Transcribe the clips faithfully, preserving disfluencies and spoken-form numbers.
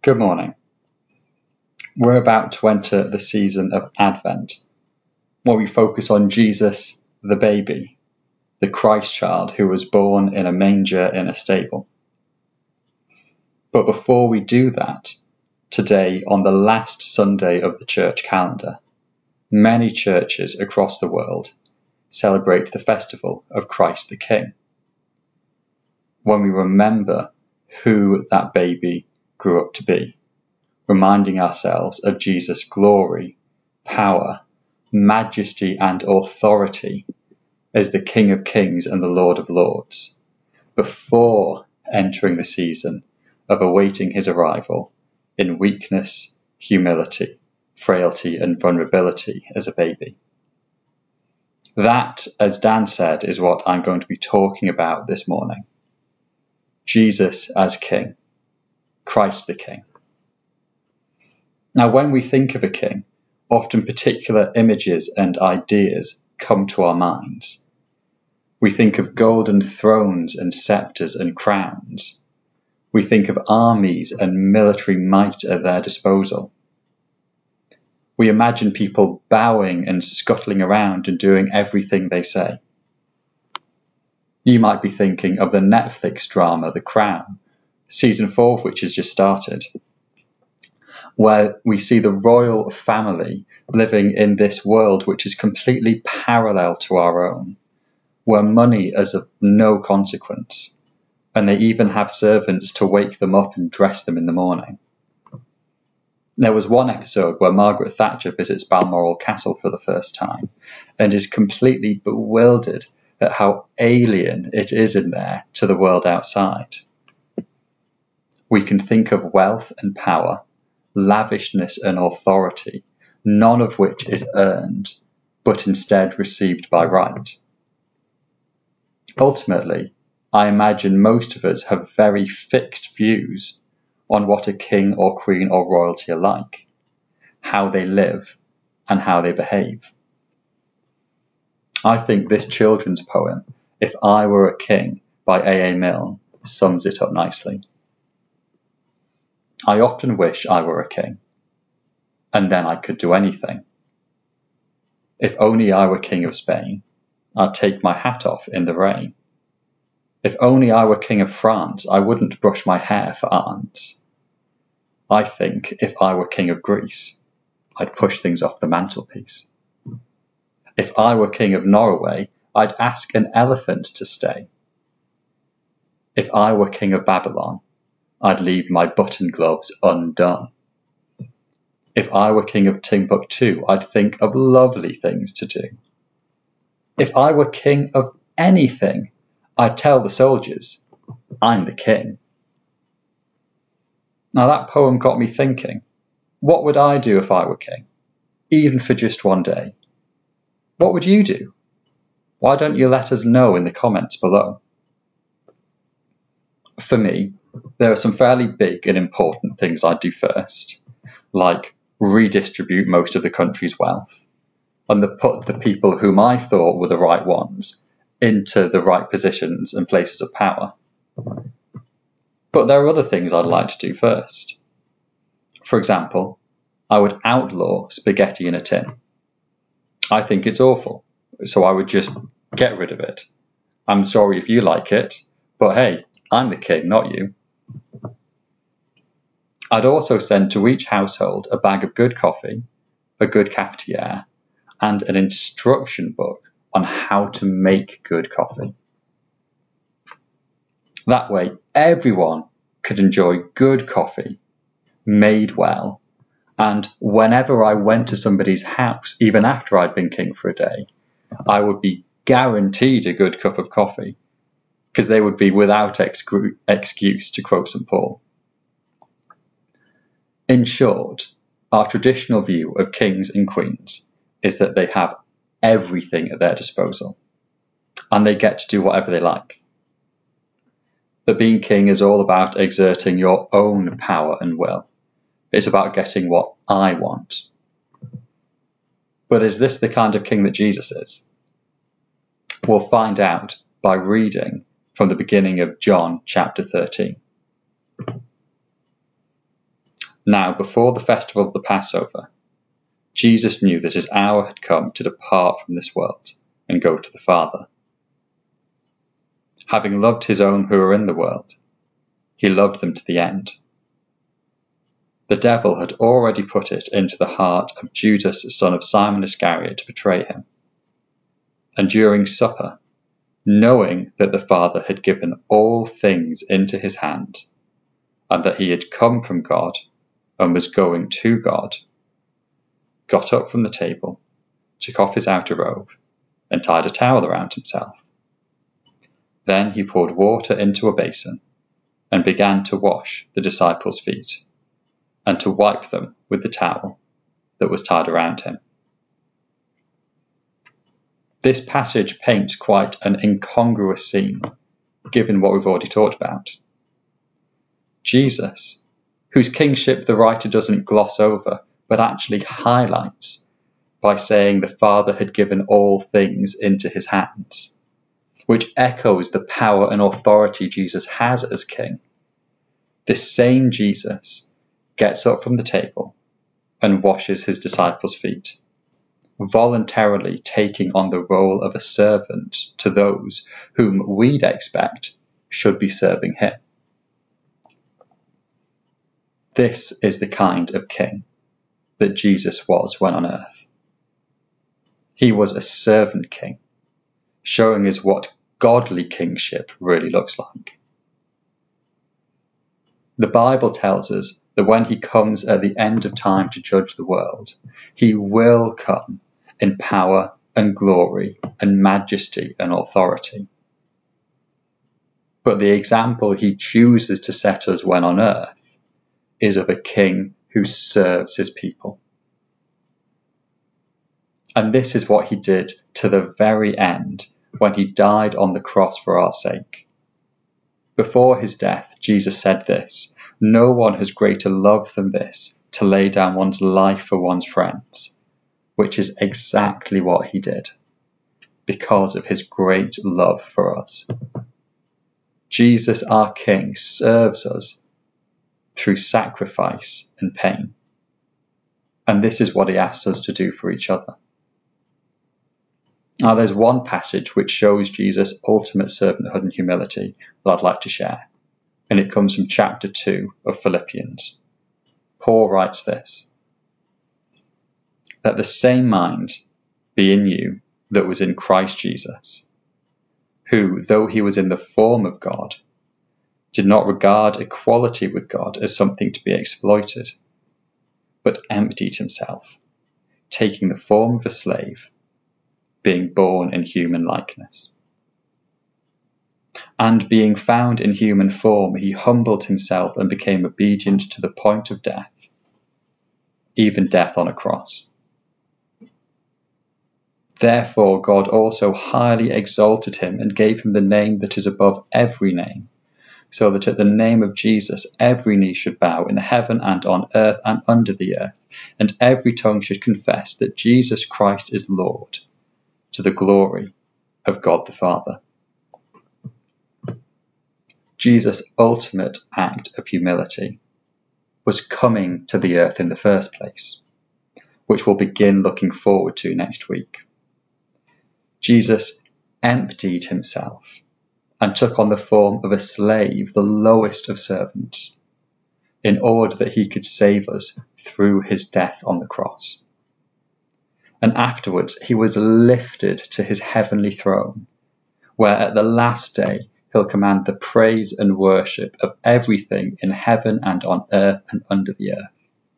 Good morning. We're about to enter the season of Advent, where we focus on Jesus, the baby, the Christ child who was born in a manger in a stable. But before we do that, today, on the last Sunday of the church calendar, many churches across the world celebrate the festival of Christ the King, when we remember who that baby grew up to be, reminding ourselves of Jesus' glory, power, majesty, and authority as the King of Kings and the Lord of Lords, before entering the season of awaiting his arrival in weakness, humility, frailty, and vulnerability as a baby. That, as Dan said, is what I'm going to be talking about this morning. Jesus as King, Christ the King. Now, when we think of a king, often particular images and ideas come to our minds. We think of golden thrones and scepters and crowns. We think of armies and military might at their disposal. We imagine people bowing and scuttling around and doing everything they say. You might be thinking of the Netflix drama The Crown, season four of which has just started, where we see the royal family living in this world which is completely parallel to our own, where money is of no consequence, and they even have servants to wake them up and dress them in the morning. There was one episode where Margaret Thatcher visits Balmoral Castle for the first time and is completely bewildered at how alien it is in there to the world outside. We can think of wealth and power, lavishness and authority, none of which is earned, but instead received by right. Ultimately, I imagine most of us have very fixed views on what a king or queen or royalty are like, how they live, and how they behave. I think this children's poem, If I Were a King, by A A Milne, sums it up nicely. I often wish I were a king, and then I could do anything. If only I were king of Spain, I'd take my hat off in the rain. If only I were king of France, I wouldn't brush my hair for ants. I think if I were king of Greece, I'd push things off the mantelpiece. If I were king of Norway, I'd ask an elephant to stay. If I were king of Babylon, I'd leave my button gloves undone. If I were king of Timbuktu, I'd think of lovely things to do. If I were king of anything, I'd tell the soldiers, I'm the king. Now that poem got me thinking, what would I do if I were king, even for just one day? What would you do? Why don't you let us know in the comments below? For me, there are some fairly big and important things I'd do first, like redistribute most of the country's wealth, and the, put the people whom I thought were the right ones into the right positions and places of power. But there are other things I'd like to do first. For example, I would outlaw spaghetti in a tin. I think it's awful, so I would just get rid of it. I'm sorry if you like it, but hey, I'm the king, not you. I'd also send to each household a bag of good coffee, a good cafetiere, and an instruction book on how to make good coffee. That way, everyone could enjoy good coffee, made well, and whenever I went to somebody's house, even after I'd been king for a day, I would be guaranteed a good cup of coffee, because they would be without excru- excuse, to quote Saint Paul. In short, our traditional view of kings and queens is that they have everything at their disposal, and they get to do whatever they like. But being king is all about exerting your own power and will. It's about getting what I want. But is this the kind of king that Jesus is? We'll find out by reading from the beginning of John chapter thirteen. Now, before the festival of the Passover, Jesus knew that his hour had come to depart from this world and go to the Father. Having loved his own who were in the world, he loved them to the end. The devil had already put it into the heart of Judas, son of Simon Iscariot, to betray him. And during supper, knowing that the Father had given all things into his hand, and that he had come from God and was going to God, got up from the table, took off his outer robe, and tied a towel around himself. Then he poured water into a basin and began to wash the disciples' feet, and to wipe them with the towel that was tied around him. This passage paints quite an incongruous scene, given what we've already talked about. Jesus, whose kingship the writer doesn't gloss over, but actually highlights by saying the Father had given all things into his hands, which echoes the power and authority Jesus has as king. This same Jesus gets up from the table and washes his disciples' feet, voluntarily taking on the role of a servant to those whom we'd expect should be serving him. This is the kind of king that Jesus was when on earth. He was a servant king, showing us what godly kingship really looks like. The Bible tells us that when he comes at the end of time to judge the world, he will come in power and glory and majesty and authority. But the example he chooses to set us when on earth is of a king who serves his people. And this is what he did to the very end when he died on the cross for our sake. Before his death, Jesus said this: "No one has greater love than this, to lay down one's life for one's friends," which is exactly what he did, because of his great love for us. Jesus, our King, serves us through sacrifice and pain. And this is what he asks us to do for each other. Now, there's one passage which shows Jesus' ultimate servanthood and humility that I'd like to share, and it comes from chapter two of Philippians. Paul writes this: "Let the same mind be in you that was in Christ Jesus, who, though he was in the form of God, did not regard equality with God as something to be exploited, but emptied himself, taking the form of a slave, being born in human likeness. And being found in human form, he humbled himself and became obedient to the point of death, even death on a cross. Therefore God also highly exalted him and gave him the name that is above every name, so that at the name of Jesus every knee should bow in heaven and on earth and under the earth, and every tongue should confess that Jesus Christ is Lord, to the glory of God the Father." Jesus' ultimate act of humility was coming to the earth in the first place, which we'll begin looking forward to next week. Jesus emptied himself and took on the form of a slave, the lowest of servants, in order that he could save us through his death on the cross. And afterwards he was lifted to his heavenly throne, where at the last day he'll command the praise and worship of everything in heaven and on earth and under the earth.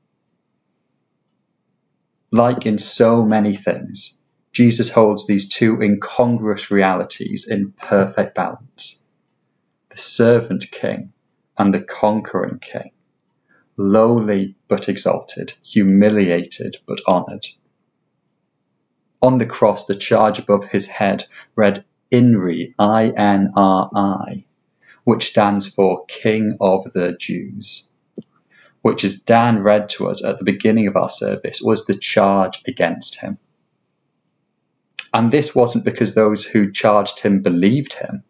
Like in so many things, Jesus holds these two incongruous realities in perfect balance: the servant king and the conquering king, lowly but exalted, humiliated but honoured. On the cross, the charge above his head read INRI, I N R I, which stands for King of the Jews, which, as Dan read to us at the beginning of our service, was the charge against him. And this wasn't because those who charged him believed him,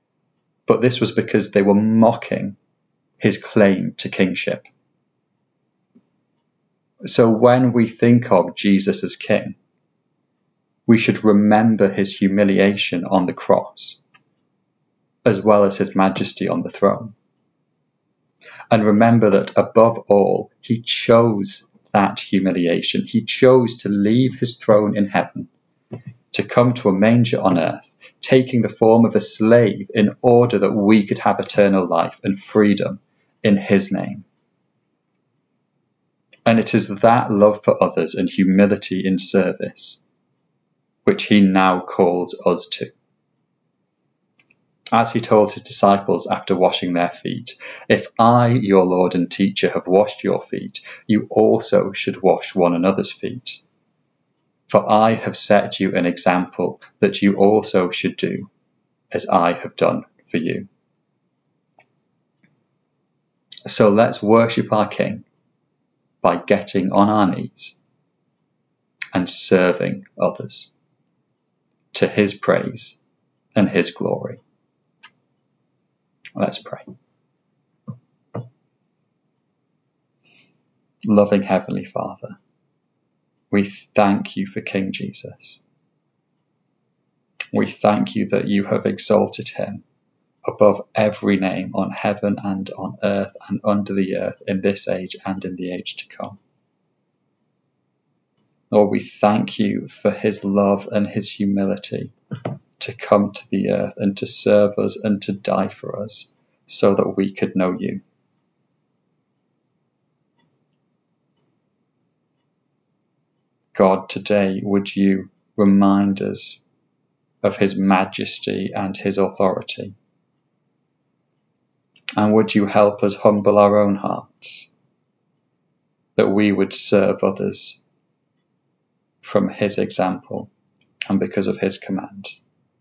but this was because they were mocking his claim to kingship. So when we think of Jesus as King, we should remember his humiliation on the cross, as well as his majesty on the throne. And remember that above all, he chose that humiliation. He chose to leave his throne in heaven, to come to a manger on earth, taking the form of a slave in order that we could have eternal life and freedom in his name. And it is that love for others and humility in service which he now calls us to. As he told his disciples after washing their feet, "If I, your Lord and teacher, have washed your feet, you also should wash one another's feet. For I have set you an example that you also should do as I have done for you." So let's worship our King by getting on our knees and serving others to his praise and his glory. Let's pray. Loving Heavenly Father, we thank you for King Jesus. We thank you that you have exalted him above every name on heaven and on earth and under the earth, in this age and in the age to come. Lord, we thank you for his love and his humility to come to the earth and to serve us and to die for us so that we could know you. God, today would you remind us of his majesty and his authority? And would you help us humble our own hearts, that we would serve others from his example and because of his command.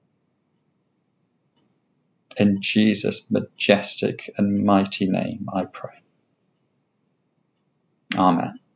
In Jesus' majestic and mighty name I pray. Amen.